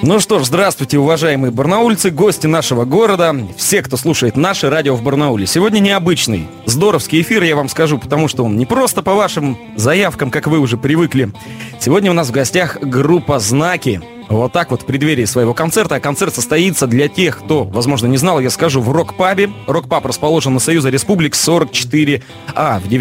Ну что ж, здравствуйте, уважаемые барнаульцы, гости нашего города, все, кто слушает наше радио в Барнауле. Сегодня необычный, здоровский эфир, я вам скажу, потому что он не просто по вашим заявкам, как вы уже привыкли. Сегодня у нас в гостях группа «Знаки». Вот так вот в преддверии своего концерта. А концерт состоится для тех, кто, возможно, не знал, я скажу, в рок-пабе. Рок-паб расположен на Союза Республик 44А. В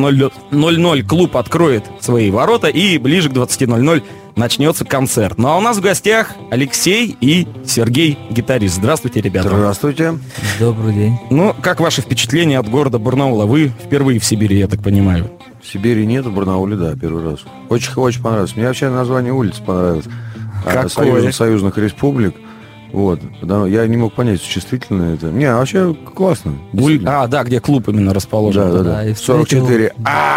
19:00 клуб откроет свои ворота, и ближе к 20:00 начнется концерт. Ну а у нас в гостях Алексей и Сергей, гитарист. Здравствуйте, ребята. Здравствуйте. Добрый день. Ну, как ваши впечатления от города Барнаула? Вы впервые в Сибири, я так понимаю. В Сибири нет, в Барнауле, да, первый раз. Очень понравилось. Мне вообще название улицы понравилось. Союзных республик. Вот. Я не мог понять, существительное это. Не, вообще классно. Да, где клуб именно расположен. Да. 44.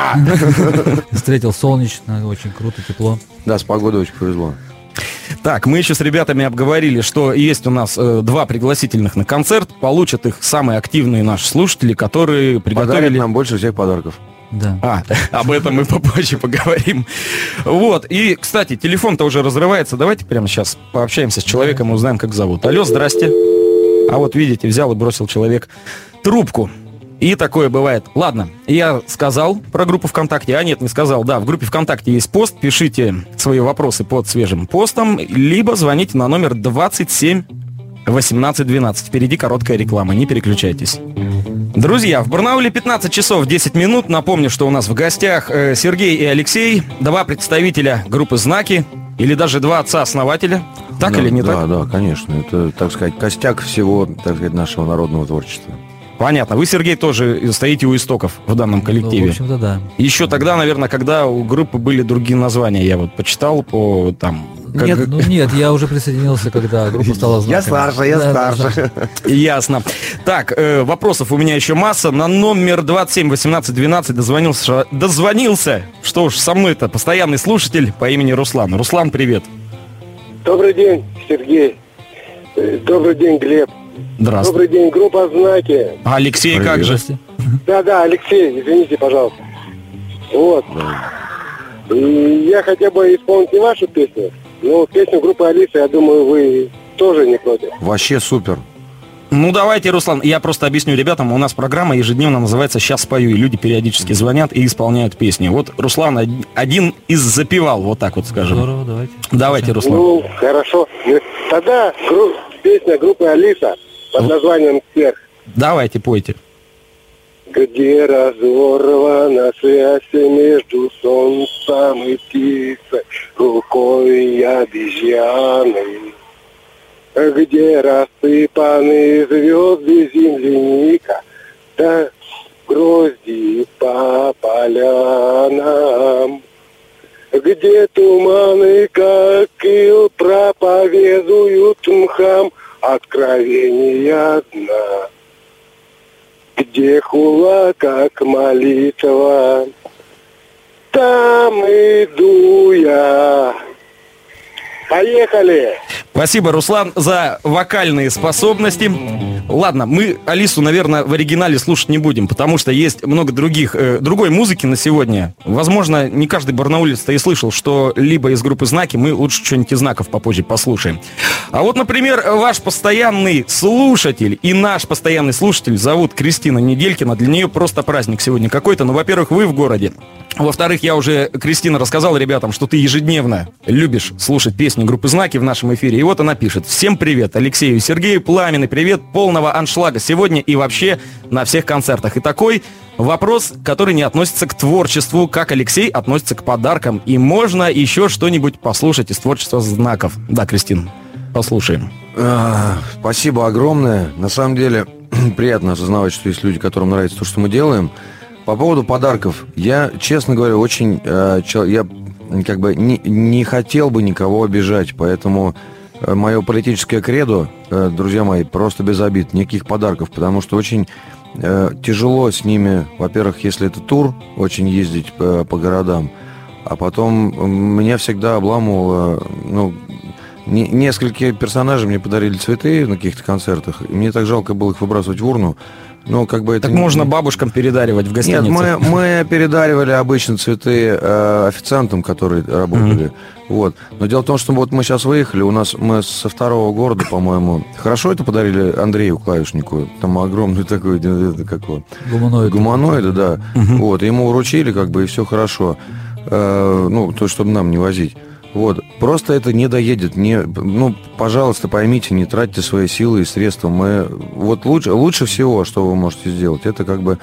Встретил солнечно, очень круто, тепло. Да, с погодой очень повезло. Так, мы еще с ребятами обговорили, что есть у нас 2 пригласительных на концерт. Получат их самые активные наши слушатели, которые приготовили... Подарят нам больше всех подарков. Да. Об этом мы попозже поговорим. Вот, и, кстати, телефон-то уже разрывается. Давайте прямо сейчас пообщаемся с человеком и узнаем, как зовут. Алло, здрасте. А вот видите, взял и бросил человек трубку. И такое бывает. Ладно, я сказал про группу ВКонтакте. Нет, не сказал. Да, в группе ВКонтакте есть пост. Пишите свои вопросы под свежим постом, либо звоните на номер 27 18 12. Впереди короткая реклама, не переключайтесь. Друзья, в Барнауле 15 часов 10 минут. Напомню, что у нас в гостях Сергей и Алексей, 2 представителя группы «Знаки», или даже 2 отца-основателя. Так да, или не так? Да, конечно. Это, так сказать, костяк всего, так сказать, нашего народного творчества. Понятно. Вы, Сергей, тоже стоите у истоков в данном коллективе. Ну, в общем-то, да. Еще тогда, наверное, когда у группы были другие названия, я вот почитал по там... Нет, я уже присоединился, когда группа стала «Знаками». Я старше. Ясно. Так, вопросов у меня еще масса. На номер 27 18 12 дозвонился, что уж со мной-то, постоянный слушатель по имени Руслан. Руслан, привет. Добрый день, Сергей. Добрый день, Глеб. Здравствуй. Добрый день, группа «Знаки». А Алексей, привет. как же? Да, Алексей, извините, пожалуйста. Вот. И я хотел бы исполнить не вашу песню, но песню группы «Алиса», я думаю, вы тоже не против. Вообще супер. Ну, давайте, Руслан, я просто объясню ребятам. У нас программа ежедневно называется «Сейчас спою», и люди периодически звонят и исполняют песни. Вот Руслан один из запевал, вот так вот скажем. Здорово, давайте. Давайте, Руслан. Ну, хорошо. Тогда песня группы «Алиса» под названием «Сверх». Давайте, пойте. Где разорвана связь между солнцем и птицей, рукой и обезьяной. Где рассыпаны звезды земляника, да грозди по полянам. Где туманы, как ил, проповедуют мхам откровения дна. Где хула, как молитва, там иду я. Поехали! Спасибо, Руслан, за вокальные способности. Ладно, мы Алису, наверное, в оригинале слушать не будем, потому что есть много другой музыки на сегодня. Возможно, не каждый барнаулец-то и слышал, что либо из группы «Знаки», мы лучше что-нибудь из «Знаков» попозже послушаем. А вот, например, ваш постоянный слушатель и наш постоянный слушатель зовут Кристина Неделькина. Для нее просто праздник сегодня какой-то. Ну, во-первых, вы в городе. Во-вторых, я уже, Кристина, рассказал ребятам, что ты ежедневно любишь слушать песни группы «Знаки» в нашем эфире. И вот она пишет: всем привет, Алексею и Сергею, пламенный привет, полного аншлага сегодня и вообще на всех концертах. И такой вопрос, который не относится к творчеству, как Алексей относится к подаркам. И можно еще что-нибудь послушать из творчества «Знаков». Да, Кристина, послушаем. Спасибо огромное. На самом деле, приятно осознавать, что есть люди, которым нравится то, что мы делаем. По поводу подарков, я, честно говоря, очень, я как бы не хотел бы никого обижать, поэтому мое политическое кредо, друзья мои, просто без обид, никаких подарков, потому что очень тяжело с ними, во-первых, если это тур, очень ездить по городам, а потом меня всегда обламывало, несколько персонажей мне подарили цветы на каких-то концертах, и мне так жалко было их выбрасывать в урну. Ну, как бы это... Так можно бабушкам передаривать в гостинице. Нет, мы передаривали обычно цветы официантам, которые работали. Вот. Но дело в том, что вот мы сейчас выехали, мы со второго города, по-моему, хорошо это подарили Андрею клавишнику, там огромный такой, гуманоиды, да. Вот, ему вручили, как бы, и все хорошо. Ну, то, чтобы нам не возить. Вот. Просто это не доедет. Пожалуйста, поймите, не тратьте свои силы и средства. Вот лучше всего, что вы можете сделать, это как бы,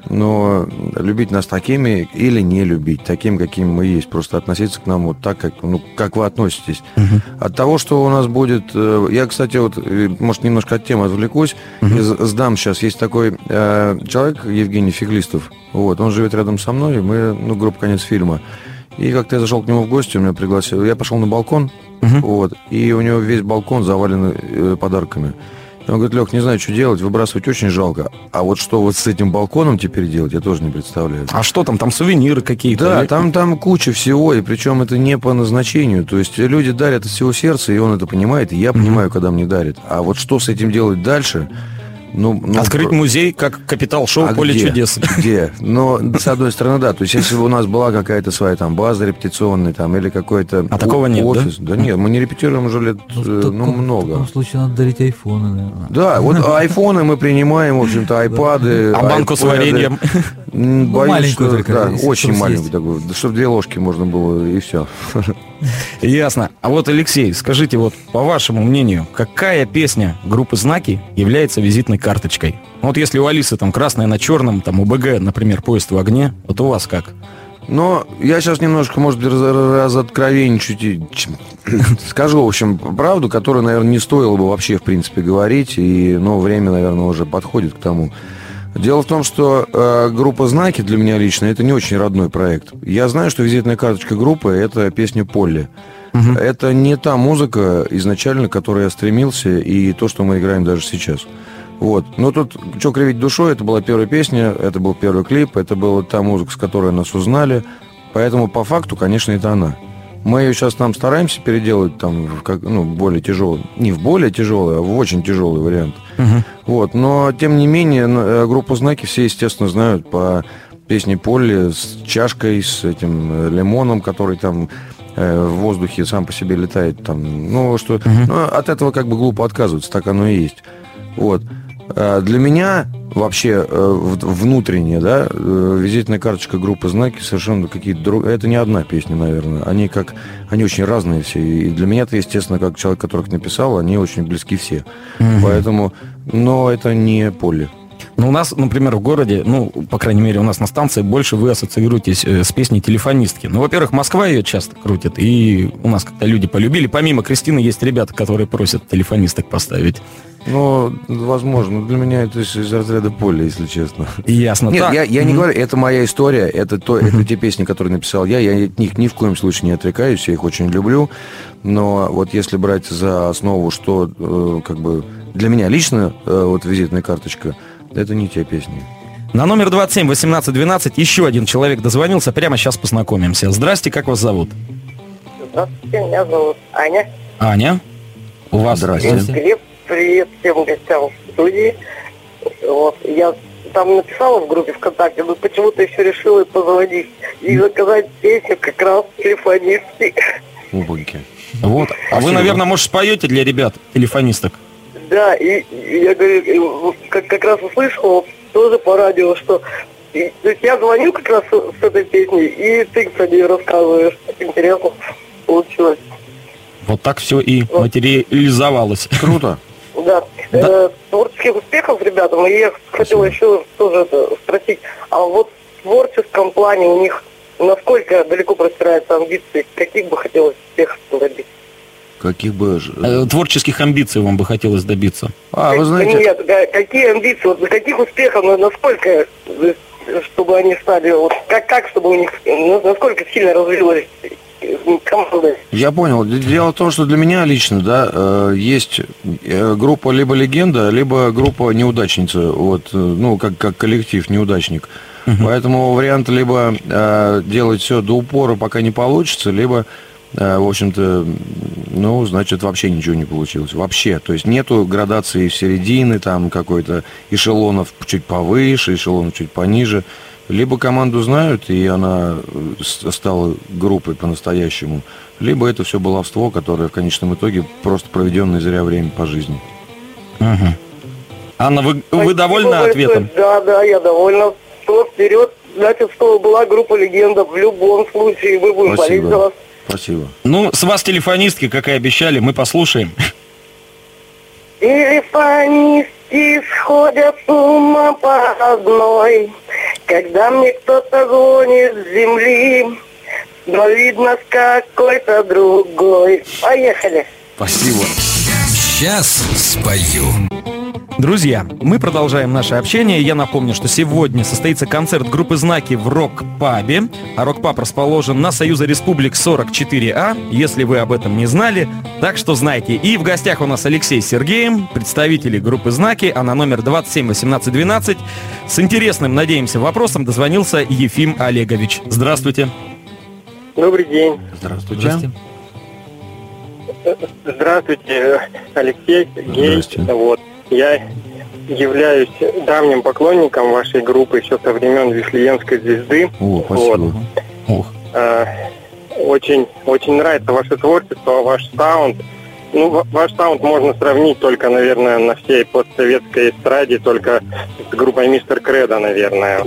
любить нас такими или не любить, таким, какими мы есть. Просто относиться к нам вот так, как вы относитесь. От того, что у нас будет... Я, кстати, может, немножко от темы отвлекусь. Сдам сейчас. Есть такой человек, Евгений Феглистов. Вот. Он живет рядом со мной. Мы, группа «Конец фильма». И как-то я зашел к нему в гости, он меня пригласил. Я пошел на балкон, и у него весь балкон завален подарками. И он говорит: Лех, не знаю, что делать, выбрасывать очень жалко. А вот что вот с этим балконом теперь делать, я тоже не представляю. А что там? Там сувениры какие-то? Да, там куча всего, и причем это не по назначению. То есть люди дарят от всего сердца, и он это понимает, и я понимаю, когда мне дарят. А вот что с этим делать дальше... Открыть музей, как капитал-шоу «Поле чудес». Где? Но, с одной стороны, да. То есть, если бы у нас была какая-то своя там база репетиционная, там, или какой-то такого нет, офис. Да нет, мы не репетируем уже лет много. В таком случае надо дарить айфоны, наверное. Да, вот айфоны мы принимаем, в общем-то, айпады. А банку с вареньем? Боюсь, что очень маленькую такую, чтобы 2 ложки можно было, и все. Ясно. А вот, Алексей, скажите, вот по вашему мнению, какая песня группы «Знаки» является визитной карточкой? Вот если у Алисы там красная на черном, там УБГ, например, «Поезд в огне», вот у вас как? Но я сейчас немножко, может быть, разоткровенничаю, скажу, в общем, правду, которую, наверное, не стоило бы вообще, в принципе, говорить, но время, наверное, уже подходит к тому. Дело в том, что группа «Знаки» для меня лично это не очень родной проект. Я знаю, что визитная карточка группы – это песня «Полли». Это не та музыка изначально, к которой я стремился, и то, что мы играем даже сейчас. Вот. Но тут, что кривить душой, это была первая песня, это был первый клип, это была та музыка, с которой нас узнали. Поэтому, по факту, конечно, это она. Мы ее сейчас там стараемся переделать там, более тяжелый. Не в более тяжелый, а в очень тяжелый вариант. Вот. Но, тем не менее, группу «Знаки» все, естественно, знают по песне Полли с чашкой, с этим лимоном, который там в воздухе сам по себе летает. Там, от этого как бы глупо отказываться, так оно и есть. Вот. Для меня вообще внутренне, визитная карточка группы «Знаки» совершенно какие-то другие. Это не одна песня, наверное. Они очень разные все. И для меня-то, естественно, как человек, который их написал, они очень близки все. Поэтому, но это не Полли. Ну, у нас, например, в городе, по крайней мере, у нас на станции больше вы ассоциируетесь с песней «Телефонистки». Во-первых, Москва ее часто крутит, и у нас как-то люди полюбили. Помимо Кристины есть ребята, которые просят телефонисток поставить. Возможно. Для меня это из разряда Полли, если честно. Ясно. Нет, я не говорю, это моя история, это те песни, которые написал я от них ни в коем случае не отрекаюсь, я их очень люблю. Но вот если брать за основу, что как бы для меня лично визитная карточка, это не те песни. На номер 27-18-12 еще один человек дозвонился. Прямо сейчас познакомимся. Здрасте, как вас зовут? Здравствуйте, меня зовут Аня. Аня, у вас... Здрасте. Глеб, привет всем гостям в студии. Вот, я там написала в группе ВКонтакте, но почему-то еще решила позвонить и заказать песню как раз «Телефонистки». Убогие. Вот. А вы, наверное, может, споете для ребят, телефонисток? Да, и я говорю, как раз услышала тоже по радио, что... То есть я звоню как раз с этой песней, и ты про нее рассказываешь. Интересно получилось. Вот так все и материализовалось. Круто. Да. Творческих успехов ребятам. И я хотела еще тоже спросить, а вот в творческом плане у них насколько далеко простираются амбиции? Каких бы хотелось успехов добиться? Каких бы... Творческих амбиций вам бы хотелось добиться? Вы знаете... Нет, какие амбиции, вот каких успехов, насколько, чтобы они стали, вот как чтобы у них, насколько сильно развилась команда? Я понял. Дело в том, что для меня лично, есть группа либо легенда, либо группа неудачница, как коллектив неудачник. Поэтому вариант либо делать все до упора, пока не получится, либо в общем-то, ну, значит, вообще ничего не получилось. Вообще. То есть нету градации середины, там какой-то эшелонов чуть повыше, эшелонов чуть пониже. Либо команду знают, и она стала группой по-настоящему, либо это все баловство, которое в конечном итоге просто проведенное зря время по жизни. Угу. Анна, вы довольны ответом? Да, я довольна. Что вперед, значит, что была группа «Легенда». В любом случае мы будем болеть за вас. Спасибо. Ну, с вас телефонистки, как и обещали, мы послушаем. Телефонистки сходят с ума по одной, когда мне кто-то звонит с земли, но видно с какой-то другой. Поехали. Спасибо. Сейчас спою. Друзья, мы продолжаем наше общение. Я напомню, что сегодня состоится концерт группы «Знаки» в Рок-пабе. А Рок-паб расположен на Союза Республик 44А, если вы об этом не знали. Так что знайте. И в гостях у нас Алексей с Сергеем, представители группы «Знаки», а на номер 27 18 12 с интересным, надеемся, вопросом дозвонился Ефим Олегович. Здравствуйте. Добрый день. Здравствуйте. Здравствуйте, Алексей, Сергей. Здравствуйте. Вот. Я являюсь давним поклонником вашей группы еще со времен Вифлеемской звезды. О, спасибо. Ох. Очень, очень нравится ваше творчество, ваш саунд. Ну, ваш саунд можно сравнить только, наверное, на всей постсоветской эстраде, только с группой Мистер Кредо, наверное.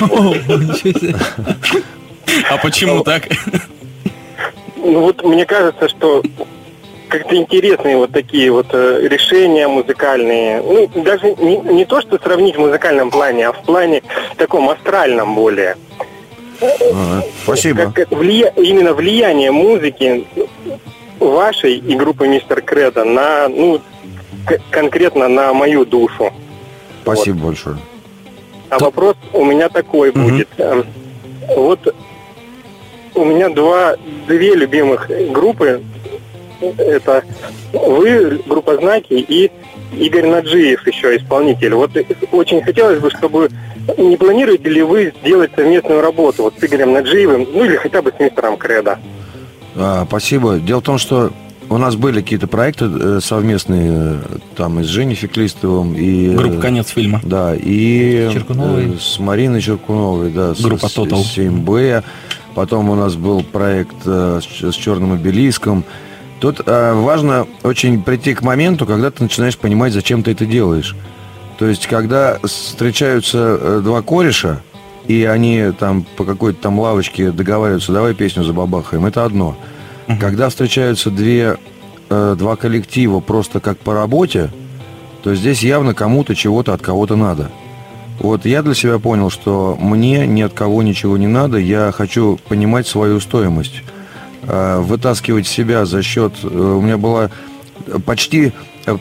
А почему так? Ну вот мне кажется, что как-то интересные вот такие вот решения музыкальные. Ну, даже не то, что сравнить в музыкальном плане, а в плане таком астральном более. Спасибо. Как именно влияние музыки вашей и группы Мистер Кредо на, ну, конкретно на мою душу. Спасибо большое. А вопрос у меня такой будет. Вот у меня две любимых группы. Это вы, группа «Знаки», и Игорь Наджиев, еще исполнитель. Вот очень хотелось бы, чтобы... Не планируете ли вы сделать совместную работу вот с Игорем Наджиевым, ну или хотя бы с мистером Кредо? Спасибо. Дело в том, что у нас были какие-то проекты совместные, там и с Женей Феклистовым, и... Группа «Конец фильма». Да, и Черкуновой. с Мариной Черкуновой, да. Группа «Тотал». С 7Б. Потом у нас был проект с «Черным обелиском». Тут важно очень прийти к моменту, когда ты начинаешь понимать, зачем ты это делаешь. То есть, когда встречаются два кореша, и они там по какой-то там лавочке договариваются, давай песню забабахаем, это одно. Когда встречаются два коллектива просто как по работе, то здесь явно кому-то чего-то от кого-то надо. Вот я для себя понял, что мне ни от кого ничего не надо, я хочу понимать свою стоимость. Вытаскивать себя за счет... У меня была почти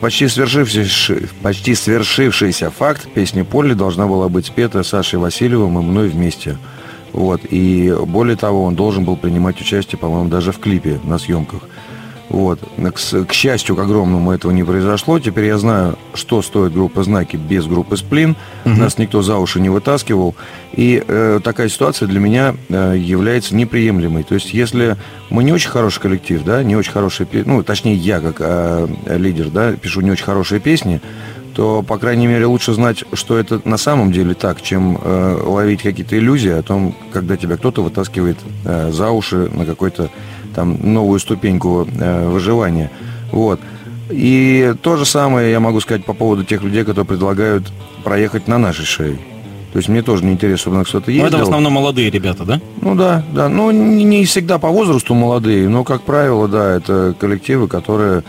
свершившийся факт. Песня «Полли» должна была быть спета Сашей Васильевым и мной вместе. Вот. И более того, он должен был принимать участие, по-моему, даже в клипе на съемках. Вот. К счастью, к огромному, этого не произошло. Теперь я знаю, что стоит группа «Знаки» без группы «Сплин». Нас никто за уши не вытаскивал. И такая ситуация для меня является неприемлемой. То есть, если мы не очень хороший коллектив, да, не очень хорошие песни, ну, точнее, я как лидер, да, пишу не очень хорошие песни, то, по крайней мере, лучше знать, что это на самом деле так, чем ловить какие-то иллюзии о том, когда тебя кто-то вытаскивает за уши на какой-то там новую ступеньку выживания. Вот. И то же самое я могу сказать по поводу тех людей, которые предлагают проехать на нашей шее. То есть мне тоже не интересно, чтобы на кто-то ездил. Ну, это в основном молодые ребята, да? Ну да. Ну, не всегда по возрасту молодые, но, как правило, да, это коллективы, которые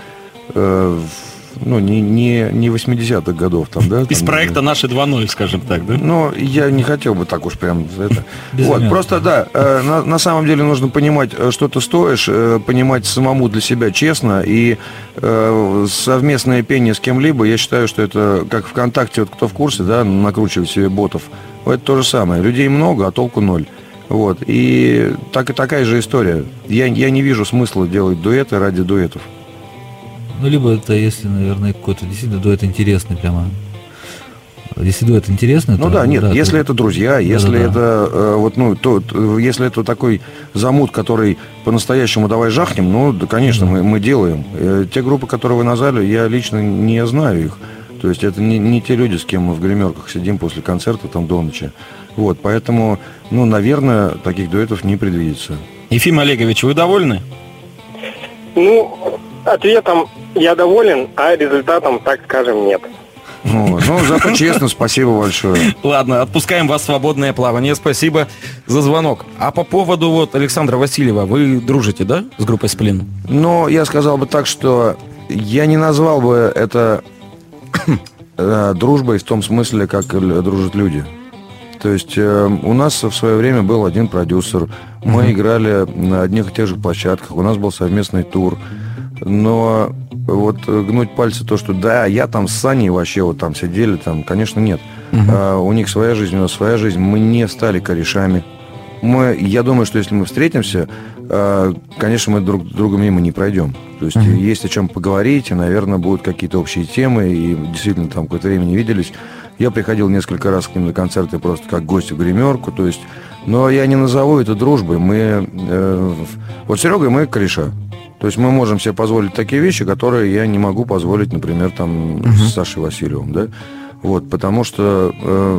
не 80-х годов там, да? Из проекта «Наши 2.0», скажем так, да? Ну, я не хотел бы так уж прям это. Вот, просто, да, на самом деле нужно понимать, что ты стоишь, понимать самому для себя честно, и совместное пение с кем-либо, я считаю, что это, как ВКонтакте, вот кто в курсе, да, накручивать себе ботов, это то же самое. Людей много, а толку ноль. Вот, и такая же история. Я не вижу смысла делать дуэты ради дуэтов. Ну, либо это, если, наверное, какой-то действительно дуэт интересный прямо. Если дуэт интересный, Ну то... да, нет, если то... это друзья, если Да-да-да. это вот, ну, если это такой замут, который по-настоящему давай жахнем, ну, да, конечно, мы делаем. Те группы, которые вы назвали, я лично не знаю их. То есть это не те люди, с кем мы в гримерках сидим после концерта там до ночи. Вот, поэтому, ну, наверное, таких дуэтов не предвидится. Ефим Олегович, вы довольны? Ну, ответом я доволен, а результатом, так скажем, нет. Вот. Ну, зато честно, спасибо большое. Ладно, отпускаем вас в свободное плавание. Спасибо за звонок. А по поводу вот Александра Васильева, вы дружите, да, с группой «Сплин»? Но я сказал бы так, что я не назвал бы это дружбой в том смысле, как дружат люди. То есть у нас в свое время был один продюсер, мы играли на одних и тех же площадках, у нас был совместный тур. Но вот гнуть пальцы то, что да, я там с Саней вообще вот там сидели, там, конечно, нет. У них своя жизнь, у нас своя жизнь. Мы не стали корешами. Я думаю, что если мы встретимся, конечно, мы друг друга мимо не пройдем. То есть есть о чем поговорить, и, наверное, будут какие-то общие темы, и действительно там какое-то время не виделись. Я приходил несколько раз к ним на концерты просто как гость в гримерку, то есть, но я не назову это дружбой. Вот с Серегой мы кореша. То есть мы можем себе позволить такие вещи, которые я не могу позволить, например, там с Сашей Васильевым, да? Вот, потому что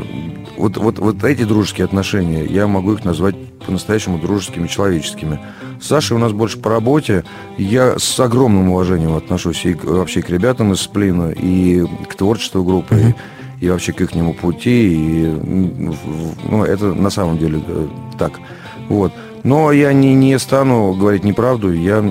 вот эти дружеские отношения, я могу их назвать по-настоящему дружескими, человеческими. С Сашей у нас больше по работе. Я с огромным уважением отношусь и вообще к ребятам из «Сплина», и к творчеству группы, и вообще к ихнему пути. И, ну, это на самом деле так. Вот. Но я не стану говорить неправду, я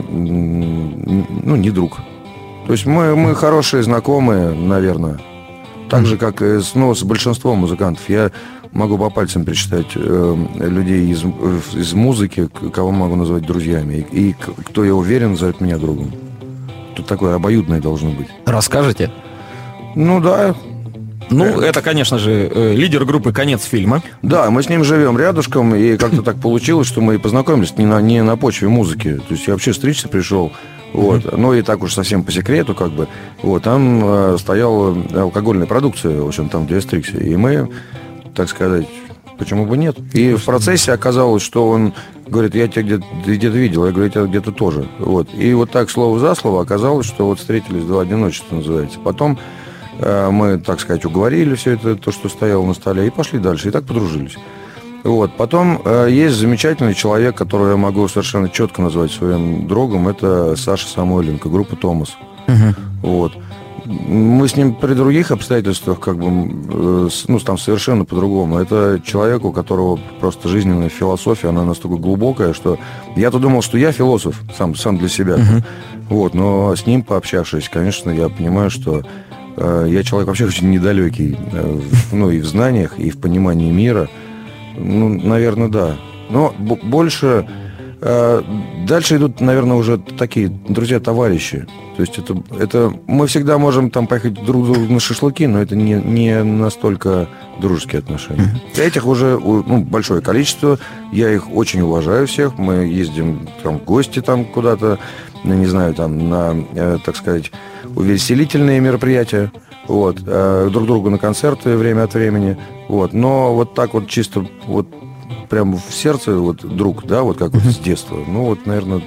не друг. То есть мы хорошие знакомые, наверное. Так же, как и с большинством музыкантов. Я могу по пальцам пересчитать людей из музыки, кого могу назвать друзьями. И кто, я уверен, зовет меня другом. Тут такое обоюдное должно быть. Расскажете? Ну да. Ну, это, конечно же, лидер группы «Конец фильма». Да, мы с ним живем рядышком, и как-то так получилось, что мы и познакомились не на почве музыки. То есть я вообще стричься пришел, вот, ну и так уж совсем по секрету, как бы, вот, там стояла алкогольная продукция, в общем, там, где я стригся, и мы, так сказать, почему бы нет? И в процессе оказалось, что он говорит, я тебя где-то видел, я говорю, я тебя где-то тоже, вот. И вот так, слово за слово, оказалось, что вот встретились 2 дня, что называется. Потом мы, так сказать, уговорили все это, то, что стояло на столе, и пошли дальше, и так подружились. Вот. Потом есть замечательный человек, которого я могу совершенно четко назвать своим другом, это Саша Самойленко, группа «Томас». Вот. Мы с ним при других обстоятельствах, как бы, ну, там совершенно по-другому. Это человек, у которого просто жизненная философия, она настолько глубокая, что я-то думал, что я философ сам для себя. Вот. Но с ним пообщавшись, конечно, я понимаю, что я человек вообще очень недалекий, ну, и в знаниях, и в понимании мира. Ну, наверное, да. Но больше... Дальше идут, наверное, уже такие друзья-товарищи. То есть это мы всегда можем там поехать друг к другу на шашлыки, но это не настолько дружеские отношения. Этих уже большое количество. Я их очень уважаю всех. Мы ездим там в гости там куда-то, не знаю, там на, так сказать, увеселительные мероприятия. Вот. Друг другу на концерты время от времени. Вот. Но вот так вот чисто вот прямо в сердце, вот друг, да, вот как вот с детства. Ну, вот, наверное,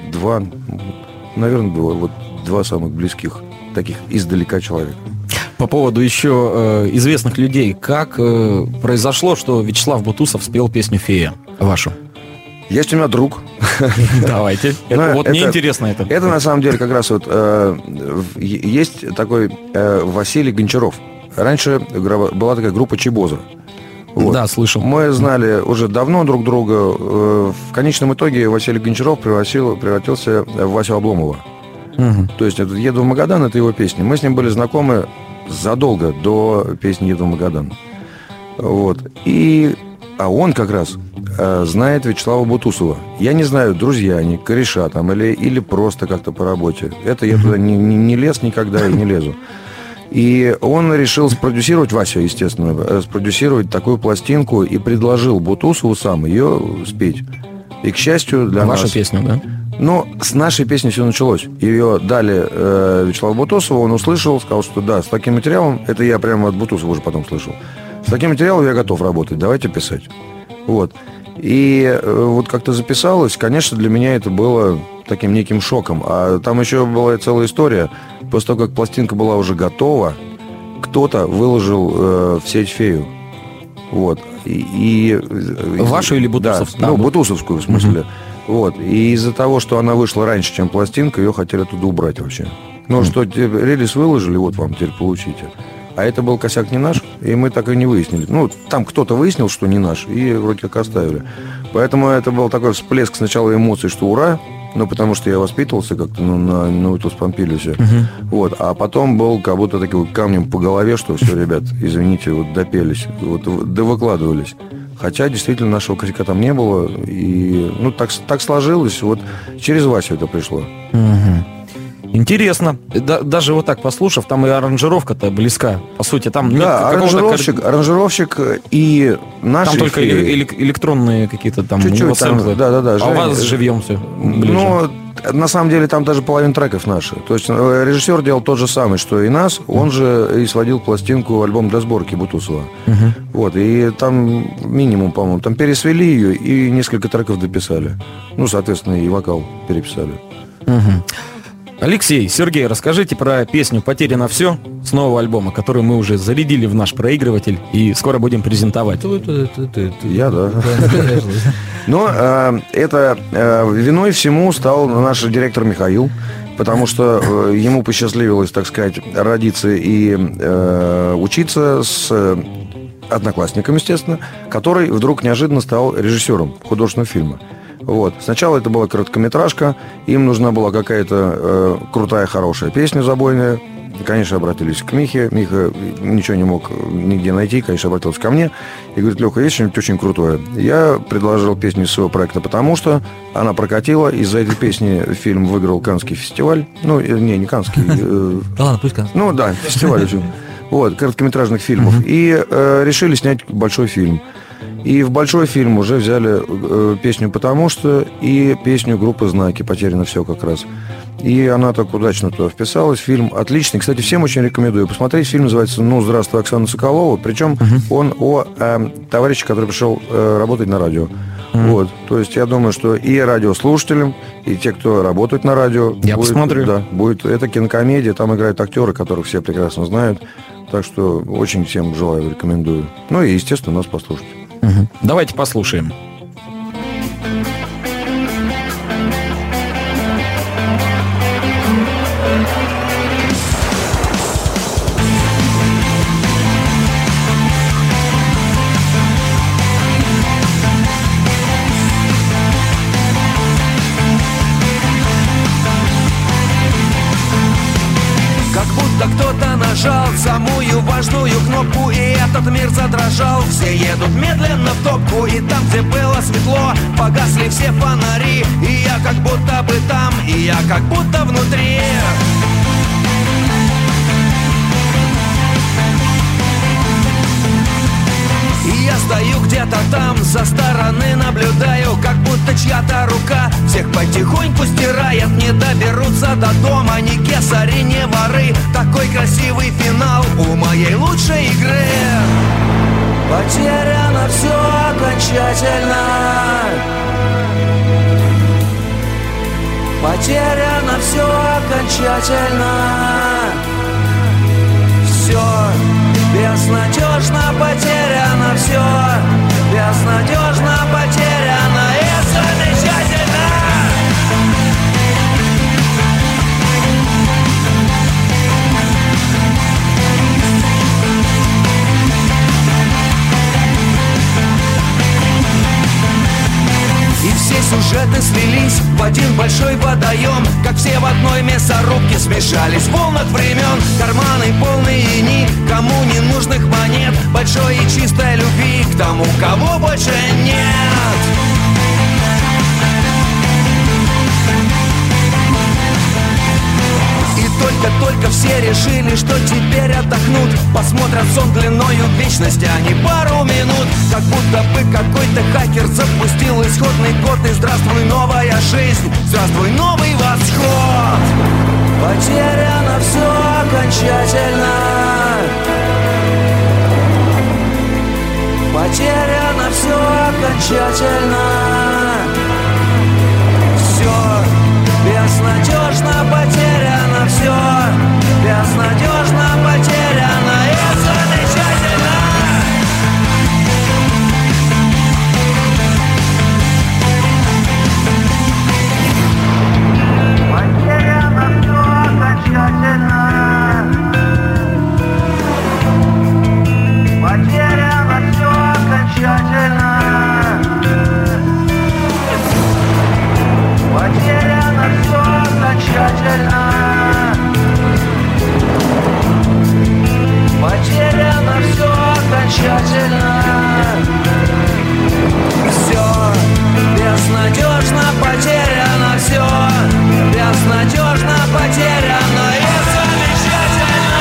два самых близких, таких издалека человека. По поводу еще известных людей, как произошло, что Вячеслав Бутусов спел песню «Фея» вашу? Есть у меня друг. Давайте. Мне интересно это. Это, на самом деле, как раз вот есть такой Василий Гончаров. Раньше была такая группа «Чебоза». Вот. Да, слышал. Мы знали уже давно друг друга. В конечном итоге Василий Гончаров превратился в Васю Обломова. То есть «Еду в Магадан» — это его песня. Мы с ним были знакомы задолго до песни «Еду в Магадан». Вот. А он как раз знает Вячеслава Бутусова. Я не знаю, друзья они, кореша там, или просто как-то по работе. Это я туда не лез никогда и не лезу. И он решил спродюсировать, Вася, естественно, спродюсировать такую пластинку и предложил Бутусову сам ее спеть. И, к счастью, для нас... Вашу песню, да? Но с нашей песни все началось. Ее дали Вячеславу Бутусову, он услышал, сказал, что да, с таким материалом, это я прямо от Бутусова уже потом слышал, с таким материалом я готов работать, давайте писать. Вот. И вот как-то записалось, конечно, для меня это было таким неким шоком. А там еще была целая история. После того, как пластинка была уже готова, кто-то выложил в сеть фею. Вот. Вашу или Бутусовскую? Да, ну, Бутусовскую, в смысле. Вот. И из-за того, что она вышла раньше, чем пластинка, ее хотели оттуда убрать вообще. Ну, что релиз выложили, вот вам теперь получите. А это был косяк не наш, и мы так и не выяснили. Ну, там кто-то выяснил, что не наш, и вроде как оставили. Поэтому это был такой всплеск сначала эмоций, что ура, ну, потому что я воспитывался как-то на Наутилус Помпилиусе. Вот. А потом был как будто таким камнем по голове, что все, ребят, извините, вот допелись, вот довыкладывались. Хотя действительно нашего косяка там не было. И, ну, так сложилось. Вот через Васю это пришло. Интересно. Даже вот так послушав, там и аранжировка-то близка. По сути, там да, аранжировщик и наши. Там только электронные какие-то там чуть-чуть сэмплы. Да. А у вас живьем все ближе. Ну, на самом деле там даже половина треков наши. То есть режиссер делал тот же самый, что и нас. Он же и сводил пластинку, альбом для сборки Бутусова. Вот. И там минимум, по-моему, там пересвели ее и несколько треков дописали. Ну, соответственно, и вокал переписали. Алексей, Сергей, расскажите про песню «Потеряно все» с нового альбома, который мы уже зарядили в наш проигрыватель и скоро будем презентовать. Я, да. Но это виной всему стал наш директор Михаил, потому что ему посчастливилось, так сказать, родиться и учиться с одноклассником, естественно, который вдруг неожиданно стал режиссером художественного фильма. Вот. Сначала это была короткометражка, им нужна была какая-то крутая, хорошая песня забойная. Конечно, обратились к Михе. Миха ничего не мог нигде найти, конечно, обратился ко мне и говорит: Леха, есть что-нибудь очень крутое? Я предложил песню из своего проекта, потому что она прокатила. Из-за этой песни фильм выиграл Каннский фестиваль. Ну, не Каннский. Да ладно, пусть Каннский. Ну, да, фестиваль. Вот, короткометражных фильмов. И решили снять большой фильм. И в большой фильм уже взяли песню «Потому что» и песню группы «Знаки». «Потеряно все» как раз. И она так удачно туда вписалась. Фильм отличный. Кстати, всем очень рекомендую посмотреть. Фильм называется «Ну, здравствуй, Оксана Соколова». Причем он о товарище, который пришел работать на радио. Вот. То есть я думаю, что и радиослушателям, и те, кто работает на радио... Я посмотрю. Да, будет. Это кинокомедия. Там играют актеры, которых все прекрасно знают. Так что очень всем желаю, рекомендую. Ну и, естественно, нас послушать. Давайте послушаем. Кто-то нажал самую важную кнопку, и этот мир задрожал. Все едут медленно в топку, и там, где было светло, погасли все фонари. И я как будто бы там, и я как будто внутри. И я стою где-то там, со стороны наблюдаю, как будто чья-то рука всех потихоньку стирает. Не доберутся до дома ни кесари, ни воры. Такой красивый финал у моей лучшей игры. Потеряно все окончательно. Потеряно все окончательно. Все безнадежно потеряно, все безнадежно потеряно. И замечательно. И все сюжеты слились в один большой водоем, как все в одной мясорубке смешались в волнах времен. Карманы полные никому не нужных монет, большой и чистой любви к тому, кого больше нет. И только Как только все решили, что теперь отдохнут, посмотрят сон длиною в вечности, а не пару минут. Как будто бы какой-то хакер запустил исходный код. И здравствуй, новая жизнь, здравствуй, новый восход. Потеряно все окончательно. Потеряно все окончательно. Все безнадежно потеряно, все безнадежно потеряно. И замечательно. Потеряно все окончательно. Потеряно все окончательно. Потеряно все окончательно. Потеряно все окончательно. Все безнадежно потеряно, все безнадежно потеряно. И замечательно.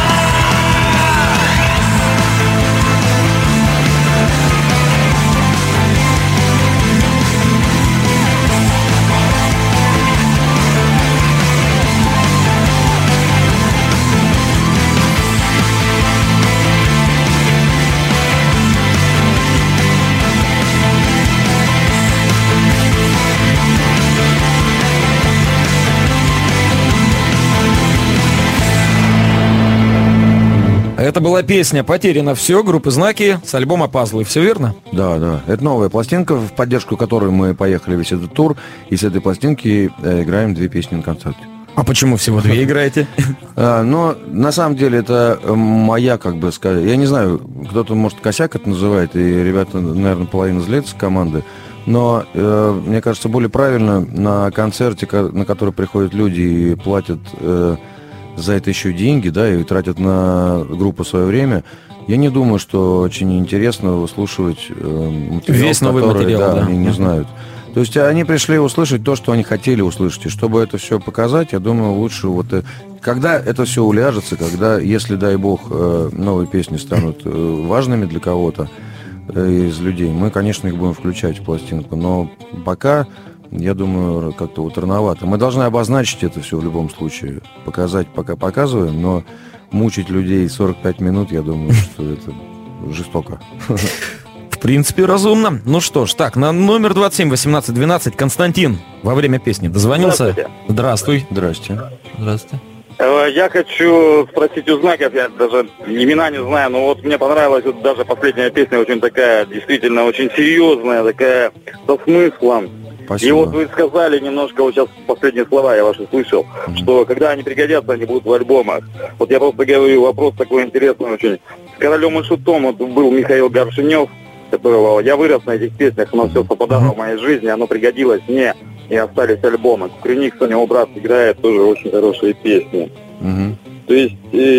Это была песня «Потеряно все» группы «Знаки» с альбома «Пазлы». Все верно? Да, да. Это новая пластинка, в поддержку которой мы поехали весь этот тур. И с этой пластинки играем 2 песни на концерте. А почему всего 2 играете? Но на самом деле это моя, как бы сказать, я не знаю, кто-то, может, косяк это называет, и ребята, наверное, половина злится с команды. Но мне кажется, более правильно на концерте, на который приходят люди и платят за это еще деньги, да, и тратят на группу свое время. Я не думаю, что очень интересно выслушивать материал, весь новый материал, да, они не знают. То есть они пришли услышать то, что они хотели услышать. И чтобы это все показать, я думаю, лучше вот... Когда это все уляжется, когда, если, дай бог, новые песни станут важными для кого-то из людей, мы, конечно, их будем включать в пластинку. Но пока... Я думаю, как-то вот рановато. Мы должны обозначить это все в любом случае. Показать, пока показываем, но мучить людей 45 минут, я думаю, что это жестоко. В принципе, разумно. Ну что ж, так, на номер 27 18 12 Константин во время песни дозвонился. Здравствуй. Здрасте. Здравствуйте. Я хочу спросить у Знаков, я даже имена не знаю, но вот мне понравилась вот даже последняя песня, очень такая, действительно, очень серьезная, такая, со смыслом. Спасибо. И вот вы сказали немножко, вот сейчас последние слова я ваши слышал, что когда они пригодятся, они будут в альбомах. Вот я просто говорю, вопрос такой интересный очень. С «Королем и Шутом» вот был Михаил Горшинев, которого я вырос на этих песнях, оно все попадало в моей жизни, оно пригодилось мне, и остались альбомы. Кукрыникс, у него брат играет, тоже очень хорошие песни. То есть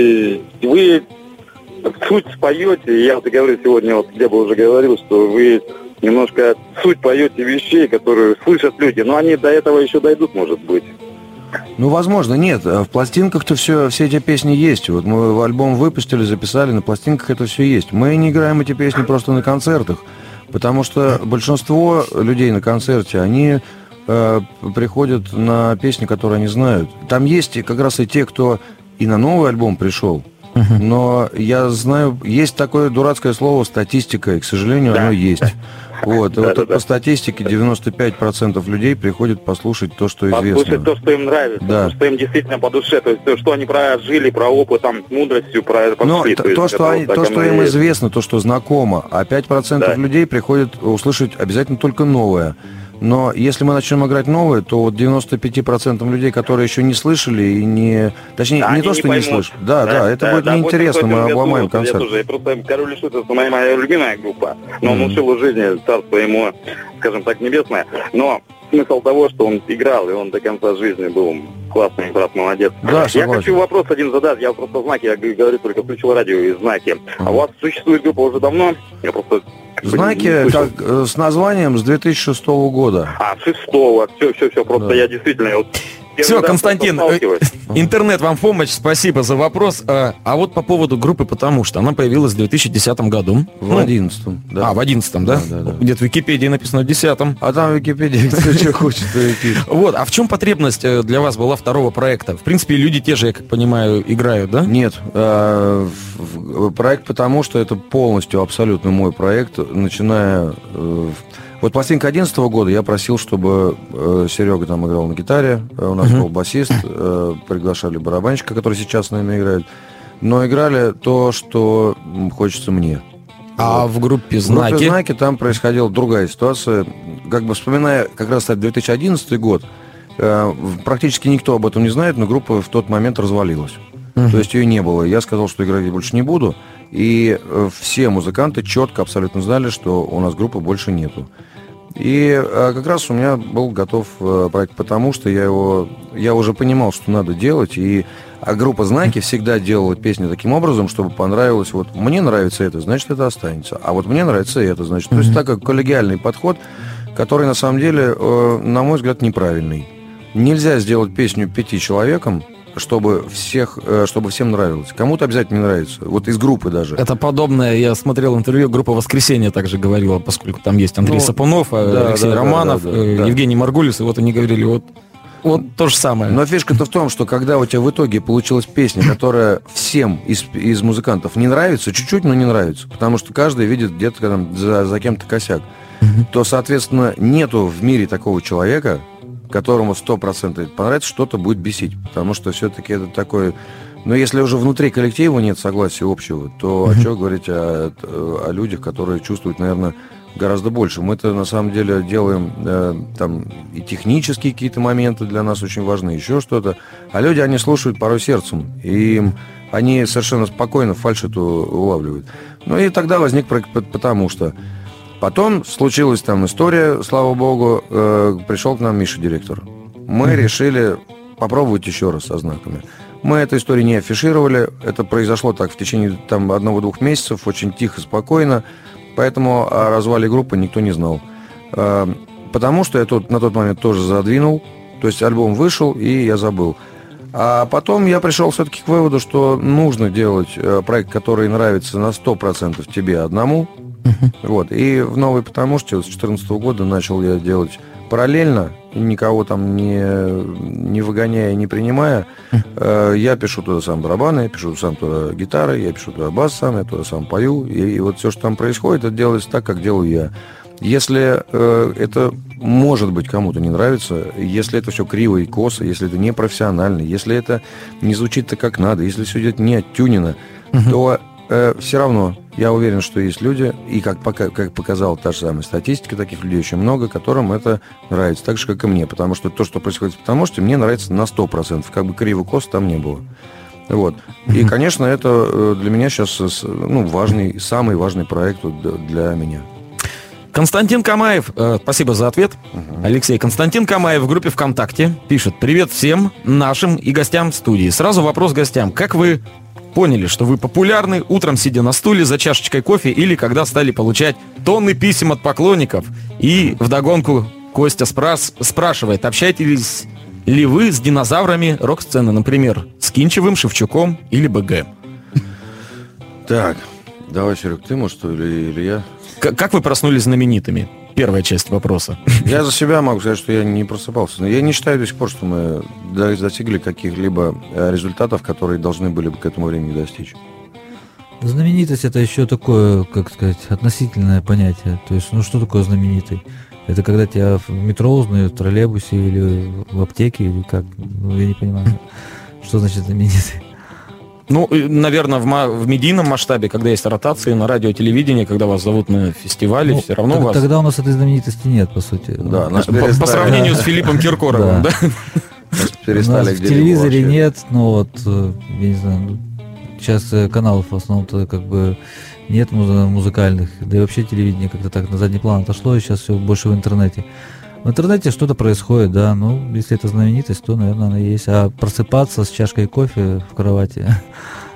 вы суть споете, я вот и говорю сегодня, вот где бы уже говорил, что вы немножко суть поете вещей, которые слышат люди, но они до этого еще дойдут, может быть. Ну, возможно, нет. В пластинках-то все эти песни есть. Вот мы в альбом выпустили, записали, на пластинках это все есть. Мы не играем эти песни просто на концертах, потому что большинство людей на концерте, они приходят на песни, которые они знают. Там есть как раз и те, кто и на новый альбом пришел. Но я знаю, есть такое дурацкое слово «статистика», и, к сожалению, оно есть. Вот, по статистике 95% людей приходят послушать то, что известно. Послушать то, что им нравится, то, что им действительно по душе, то есть то, что они прожили, про опыт, там, мудростью, про пошли. Но то, что им известно, то, что знакомо, а 5% людей приходят услышать обязательно только новое. Но если мы начнем играть новые, то вот 95% людей, которые еще не слышали и не... Точнее, не то, что не слышат. Да, это будет неинтересно, мы обломаем концерт. Я просто «Король и Шут» — это моя любимая группа, но он ушел из жизни, царство ему, скажем так, небесное. Но смысл того, что он играл, и он до конца жизни был классный брат, молодец. Да, я хочу вопрос один задать, я просто «Знаки», я говорю, только включил радио и «Знаки». А у вас существует группа уже давно? Я просто... «Знаки» как, с названием с 2006 года. А, 6-го, все, просто я действительно... Все, Константин, интернет вам в помощь, спасибо за вопрос. А вот по поводу группы «Потому что» она появилась в 2010 году. В 11-м, да. В 11-м, да? Да. Где-то в Википедии написано в 10-м. А там в Википедии кто что хочет, то и пишет. Вот, а в чем потребность для вас была второго проекта? В принципе, люди те же, я как понимаю, играют, да? Нет, проект «Потому что» это полностью, абсолютно мой проект, начиная... Вот пластинка 2011 года я просил, чтобы Серега там играл на гитаре, у нас был басист, приглашали барабанщика, который сейчас с нами играет, но играли то, что хочется мне. А вот. в группе В группе «Знаки»? «Знаки» там происходила другая ситуация. Как бы вспоминая как раз 2011 год, практически никто об этом не знает, но группа в тот момент развалилась. То есть ее не было. Я сказал, что играть я больше не буду. И все музыканты четко абсолютно знали, что у нас группы больше нету. И как раз у меня был готов проект, потому что я уже понимал, что надо делать. А группа «Знаки» всегда делала песни таким образом, чтобы понравилось. Вот мне нравится это, значит, это останется. А вот мне нравится это, значит. То есть так как коллегиальный подход, который на самом деле, на мой взгляд, неправильный. Нельзя сделать песню 5 человекам, чтобы всем нравилось. Кому-то обязательно не нравится. Вот из группы даже. Это подобное, я смотрел интервью, группа «Воскресенье» также говорила, поскольку там есть Андрей Сапунов, Алексей Романов, Евгений Маргулис, и вот они говорили, вот то же самое. Но фишка-то в том, что когда у тебя в итоге получилась песня, которая всем из музыкантов не нравится, чуть-чуть, но не нравится, потому что каждый видит где-то там за кем-то косяк, то, соответственно, нету в мире такого человека, которому 100% понравится, что-то будет бесить. Потому что все-таки это такое... Но если уже внутри коллектива нет согласия общего, то о чем говорить о людях, которые чувствуют, наверное, гораздо больше. Мы-то на самом деле делаем там и технические какие-то моменты для нас очень важны, еще что-то. А люди, они слушают порой сердцем. И они совершенно спокойно фальшь эту улавливают. Ну и тогда возник проект «Потому что». Потом случилась там история, слава богу, пришел к нам Миша, директор. Мы решили попробовать еще раз со «Знаками». Мы эту историю не афишировали, это произошло так в течение там 1-2 месяцев, очень тихо, спокойно, поэтому о развале группы никто не знал. Потому что я на тот момент тоже задвинул, то есть альбом вышел, и я забыл. А потом я пришел все-таки к выводу, что нужно делать проект, который нравится на 100% тебе одному. Вот. И в новой «Потому что» с 2014 года начал я делать параллельно, никого там не выгоняя, не принимая. Я пишу туда сам барабаны, я пишу сам туда гитары, я пишу туда бас сам, я туда сам пою. И вот все, что там происходит, это делается так, как делаю я. Если это, может быть, кому-то не нравится, если это все криво и косо, если это не профессионально, если это не звучит так, как надо, если все идет не оттюнено, то все равно я уверен, что есть люди, и как показала та же самая статистика, таких людей очень много, которым это нравится, так же, как и мне, потому что то, что происходит «Потому что», мне нравится на 100%, как бы криво-косо там не было. Вот. И, конечно, это для меня сейчас важный, самый важный проект для меня. Константин Камаев, спасибо за ответ. Алексей, Константин Камаев в группе ВКонтакте пишет: привет всем нашим и гостям студии. Сразу вопрос гостям. Как вы поняли, что вы популярны утром, сидя на стуле за чашечкой кофе, или когда стали получать тонны писем от поклонников? И вдогонку Костя спрашивает, общаетесь ли вы с динозаврами рок-сцены, например, с Кинчевым, Шевчуком или БГ? Так, давай, Серег, ты, может, или я? Как вы проснулись знаменитыми? Первая часть вопроса. Я за себя могу сказать, что я не просыпался. Но я не считаю до сих пор, что мы достигли каких-либо результатов, которые должны были бы к этому времени достичь. Знаменитость — это еще такое, как сказать, относительное понятие. То есть, что такое знаменитый? Это когда тебя в метро узнают, в троллейбусе или в аптеке, или как? Я не понимаю, что значит знаменитый. Наверное, в медийном масштабе, когда есть ротации на радио, телевидении, когда вас зовут на фестивале, все равно у вас... Тогда у нас этой знаменитости нет, по сути. Да, по сравнению с Филиппом Киркоровым, да? Перестали в телевизоре нет, я не знаю, сейчас каналов в основном-то как бы нет музыкальных, да и вообще телевидение как-то так на задний план отошло, и сейчас все больше в интернете. В интернете что-то происходит, да, если это знаменитость, то, наверное, она есть. А просыпаться с чашкой кофе в кровати,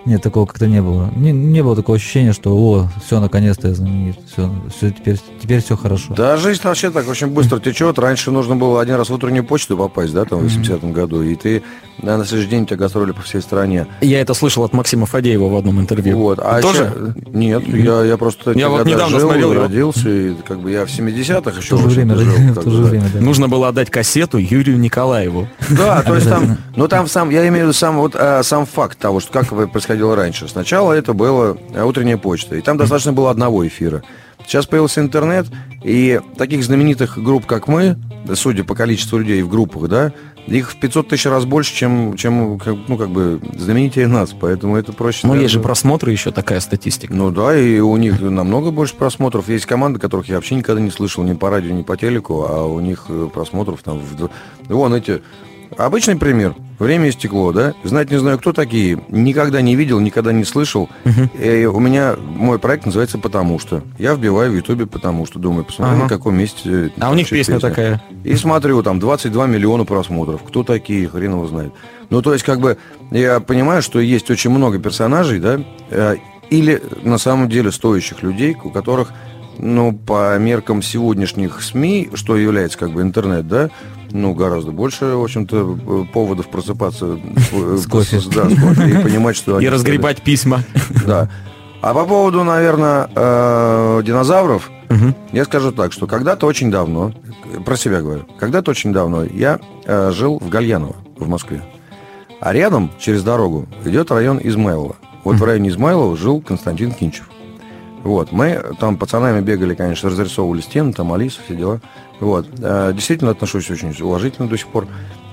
Нет, такого как-то не было. Не было такого ощущения, что все, наконец-то я знаменит. Все, теперь все хорошо. Да, жизнь вообще так очень быстро течет. Раньше нужно было один раз в утреннюю почту попасть, да, там в 80-м году, и ты на следующий день у тебя гастроли по всей стране. Я это слышал от Максима Фадеева в одном интервью. Вот. А тоже? Нет, я просто вот недавно жил, смотрел, родился, и как бы я в 70-х еще В то же время, жил. в то же время, да. Нужно было отдать кассету Юрию Николаеву. Да, то есть там, я имею в виду сам факт того, что как происходило раньше. Сначала это была утренняя почта, и там достаточно было одного эфира. Сейчас появился интернет, и таких знаменитых групп, как мы, судя по количеству людей в группах, да, их в 500 тысяч раз больше, чем знаменитее нас, поэтому это проще. Но есть же просмотры, еще такая статистика. Ну да, и у них намного больше просмотров. Есть команды, которых я вообще никогда не слышал ни по радио, ни по телеку, а у них просмотров там... Вон эти... Обычный пример. Время и стекло, да? Знать не знаю, кто такие. Никогда не видел, никогда не слышал. И у меня мой проект называется «Потому что». Я вбиваю в Ютубе «Потому что». Думаю, посмотри, на каком месте... А у них песня такая. И смотрю, там 22 миллиона просмотров. Кто такие, хрен его знает. Ну, то есть, как бы, я понимаю, что есть очень много персонажей, да? Или, на самом деле, стоящих людей, у которых, ну, по меркам сегодняшних СМИ, что является, как бы, интернет, да? Ну, гораздо больше, в общем-то, поводов просыпаться с кофе. Да, с кофе и понимать, что... И разгребать письма. Да. А по поводу, наверное, динозавров, я скажу так, что когда-то очень давно, про себя говорю, когда-то очень давно я жил в Гальяново, в Москве. А рядом, через дорогу, идет район Измайлова. Вот в районе Измайлова жил Константин Кинчев. Вот, мы там пацанами бегали, конечно, разрисовывали стены, там Алису, все дела. Вот, действительно отношусь очень уважительно до сих пор.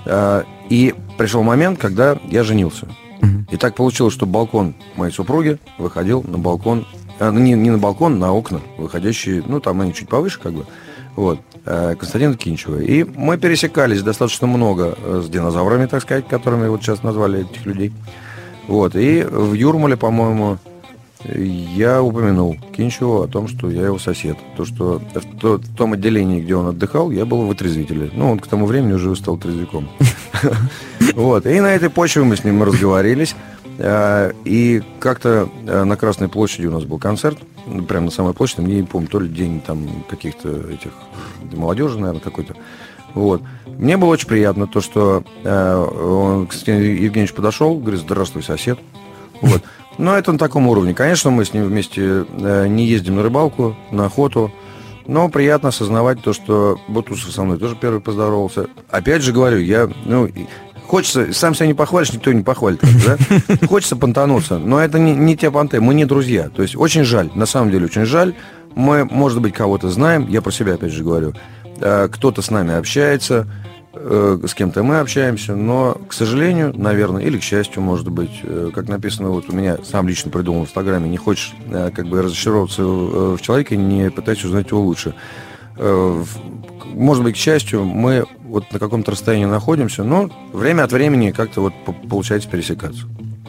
И пришел момент, когда я женился. И так получилось, что балкон моей супруги выходил на балкон, не на балкон, на окна, выходящие, ну, там они чуть повыше, как бы, вот, Константина Кинчева. И мы пересекались достаточно много с динозаврами, так сказать, которыми вот сейчас назвали этих людей. Вот, и в Юрмале, по-моему, я упомянул Кинчеву о том, что я его сосед. То, что в том отделении, где он отдыхал, я был вытрезвителем. Ну, он к тому времени уже стал трезвяком. Вот. И на этой почве мы с ним разговорились. И как-то на Красной площади у нас был концерт. Прямо на самой площади. Я не помню, то ли день там каких-то этих молодежи, наверное, какой-то. Вот. Мне было очень приятно то, что Константин Евгеньевич подошел, говорит: здравствуй, сосед. Вот. Но это на таком уровне. Конечно, мы с ним вместе не ездим на рыбалку, на охоту. Но приятно осознавать то, что Бутусов со мной тоже первый поздоровался. Опять же говорю, хочется, сам себя не похвалишь, никто не похвалит, да? Хочется понтануться, но это не те понты, мы не друзья. То есть очень жаль, на самом деле очень жаль. Мы, может быть, кого-то знаем, я про себя опять же говорю. Кто-то с нами общается, с кем-то мы общаемся, но, к сожалению, наверное, или к счастью, может быть, как написано, вот у меня сам лично придумал в Инстаграме, не хочешь как бы разочаровываться в человеке, не пытайся узнать его лучше. Может быть, к счастью, мы вот на каком-то расстоянии находимся, но время от времени как-то вот получается пересекаться.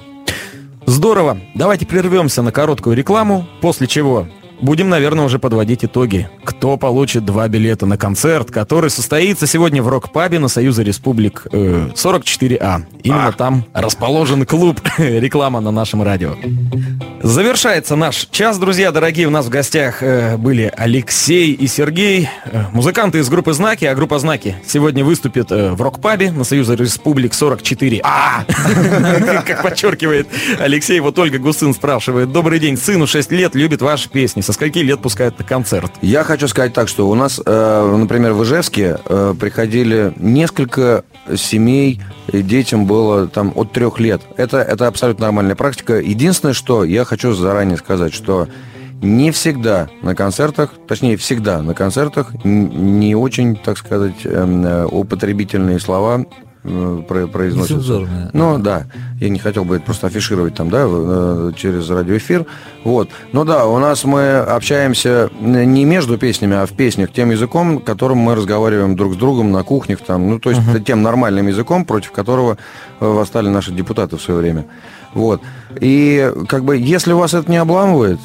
Здорово. Давайте прервемся на короткую рекламу, после чего будем, наверное, уже подводить итоги. Кто получит 2 билета на концерт, который состоится сегодня в рок-пабе на Союза Республик 44А. Именно там расположен клуб. Реклама на нашем радио. Завершается наш час, друзья дорогие. У нас в гостях были Алексей и Сергей, музыканты из группы «Знаки». А группа «Знаки» сегодня выступит в рок-пабе на Союза Республик 44А. Как подчеркивает Алексей, вот Ольга Гусын спрашивает: добрый день, сыну 6 лет, любит ваши песни. Со скольки лет пускают на концерт? Я хочу сказать так, что у нас, например, в Ижевске приходили несколько семей, и детям было там от 3 лет. Это абсолютно нормальная практика. Единственное, что я хочу заранее сказать, что не всегда на концертах, точнее, всегда на концертах не очень, так сказать, употребительные слова произносятся. Ну, да, я не хотел бы это просто афишировать там, да, через радиоэфир. Вот. Но да, у нас мы общаемся не между песнями, а в песнях тем языком, которым мы разговариваем друг с другом на кухнях, там, ну, то есть тем нормальным языком, против которого восстали наши депутаты в свое время. Вот. И как бы, если вас это не обламывает,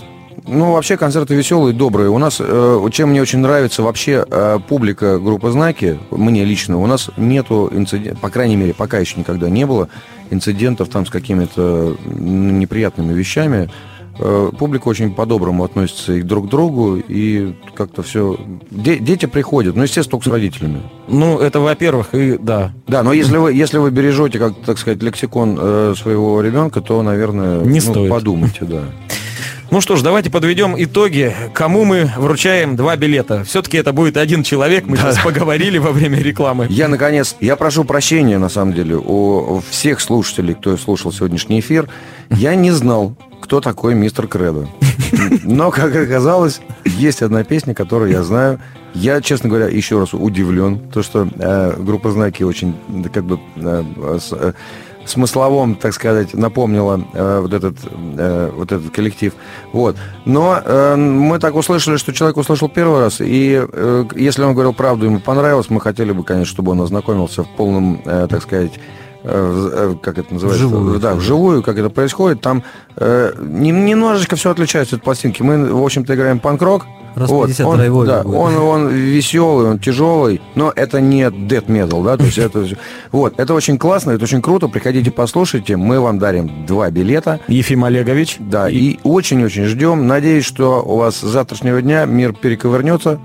Ну, вообще концерты веселые, добрые. У нас, чем мне очень нравится вообще публика группы «Знаки», мне лично, у нас нету инцидентов, по крайней мере, пока еще никогда не было инцидентов там с какими-то неприятными вещами. Публика очень по-доброму относится и друг к другу, и как-то все... Дети приходят, ну, естественно, только с родителями. Ну, это, во-первых, и да. Да, но если вы бережете, как, так сказать, лексикон своего ребенка, то, наверное, не стоит. Подумайте, да. Ну что ж, давайте подведем итоги. Кому мы вручаем 2 билета? Все-таки это будет один человек, мы сейчас поговорили во время рекламы. Я прошу прощения, на самом деле, у всех слушателей, кто слушал сегодняшний эфир. Я не знал, кто такой мистер Кредо. Но, как оказалось, есть одна песня, которую я знаю. Я, честно говоря, еще раз удивлен, то, что группа «Знаки» очень, как бы, смысловом, так сказать, напомнила вот этот коллектив. Вот. Но мы так услышали, что человек услышал первый раз, и если он говорил правду, ему понравилось, мы хотели бы, конечно, чтобы он ознакомился в полном, так сказать, как это называется? Вживую. Да, вживую, как это происходит. Там немножечко все отличается от пластинки. Мы, в общем-то, играем панк-рок. Раз 50 драйвой. Да, он веселый, он тяжелый, но это не death metal, да, то есть это очень классно, это очень круто. Приходите, послушайте, мы вам дарим 2 билета. Ефим Олегович. Да, и очень-очень ждем. Надеюсь, что у вас с завтрашнего дня мир перековырнется.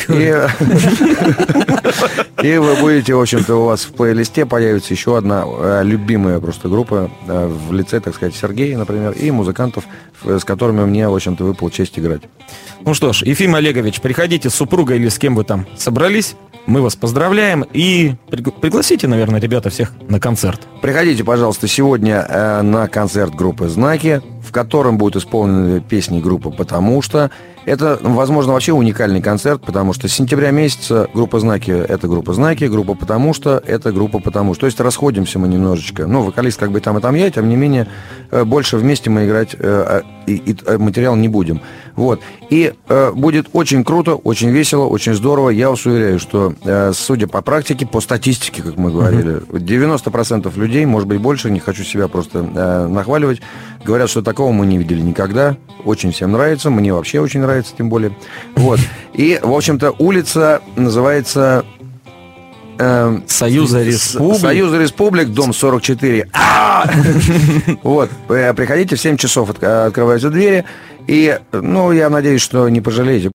И вы будете, в общем-то, у вас в плейлисте появится еще одна любимая просто группа в лице, так сказать, Сергея, например, и музыкантов, с которыми мне, в общем-то, выпала честь играть. Ну что ж, Ефим Олегович, приходите с супругой или с кем вы там собрались. Мы вас поздравляем и пригласите, наверное, ребята, всех на концерт. Приходите, пожалуйста, сегодня на концерт группы «Знаки», в котором будут исполнены песни группы «Потому что». Это, возможно, вообще уникальный концерт, потому что с сентября месяца группа «Знаки» — это группа «Знаки», группа «Потому что» — это группа «Потому что». То есть расходимся мы немножечко. Ну, вокалист как бы и там я, тем не менее, больше вместе мы играть и материал не будем. Вот. И будет очень круто, очень весело, очень здорово. Я вас уверяю, что, судя по практике, по статистике, как мы говорили, 90% людей, может быть, больше, не хочу себя просто нахваливать, говорят, что такого мы не видели никогда. Очень всем нравится, мне вообще очень нравится, тем более. Вот. И, в общем-то, улица называется... Союза Республик. Союза Республик, дом 44. Вот. Приходите, в 7 часов открываются двери. И, ну, я надеюсь, что не пожалеете.